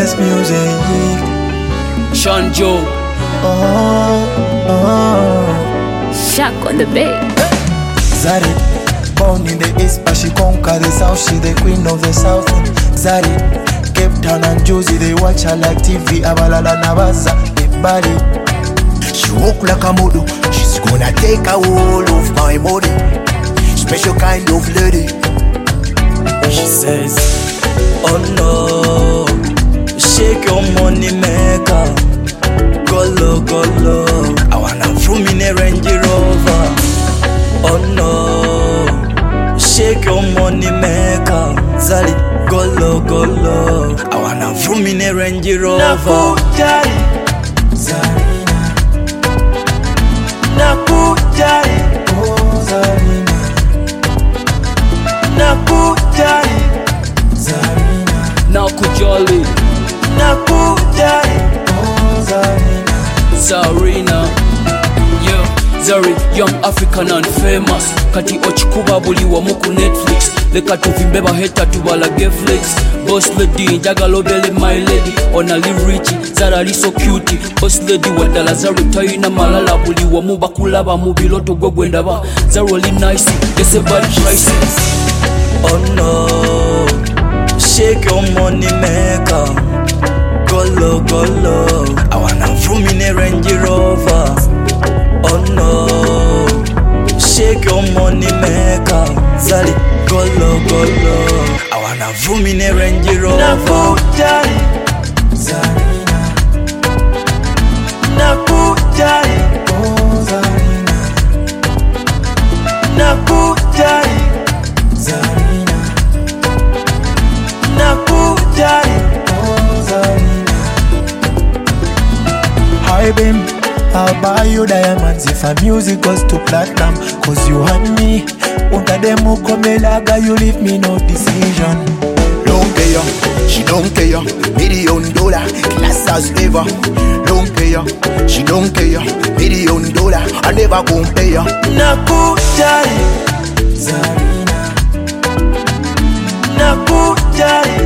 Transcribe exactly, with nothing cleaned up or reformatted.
best music. Sean Joe. Oh, oh. Shock on the bay. Zari, born in the east but she conquer the south. She the queen of the south. Zari, Cape Town and Josie, they watch her like T V. Abalala Nabaza, the body. She walk like a model. She's gonna take a hold of my body. Special kind of lady. She says, oh no, shake your money maker. Go low, go low. I wanna vroom in a Range Rover. Oh no, shake your money maker. Zari, go low, go low. I wanna vroom in a Range Rover. Nakujali, Zarina. Nakujali, oh Zarina. Nakujali, Zarina. Nakujali, Nakujali, oh Zarina. Zarina. Yeah, Zari, young African and famous. Kati ochikuba buli wamu ku Netflix. Leka tuvimbe baheta tubalage flex. Boss lady, njagala obele my lady. Onali Richie, Zara li so cute. Boss lady wadala Zari tayina malala. Buli wamu bakulaba mu biloto gwe gwendaba. Zari oli nice, yes a bad price. Oh no, shake your money maker. Go low, go low. I wanna vroom in a Range Rover. Oh no, shake your money maker. Zari, go low, go low. I wanna vroom in a Range Rover. Nakujali, Zarina. Nakujali, oh Zarina. Nakujali, Zarina. Nakujali, oh Zarina. Hi babe, I'll buy you diamonds if our music goes to platinum. Cause you and me, under them ukomelaga, you leave me no decision. Don't care, she don't care. Million dollar, class as ever. Don't care, she don't care. Million dollar, I never compare. Nakujali, Zarina. Nakujali,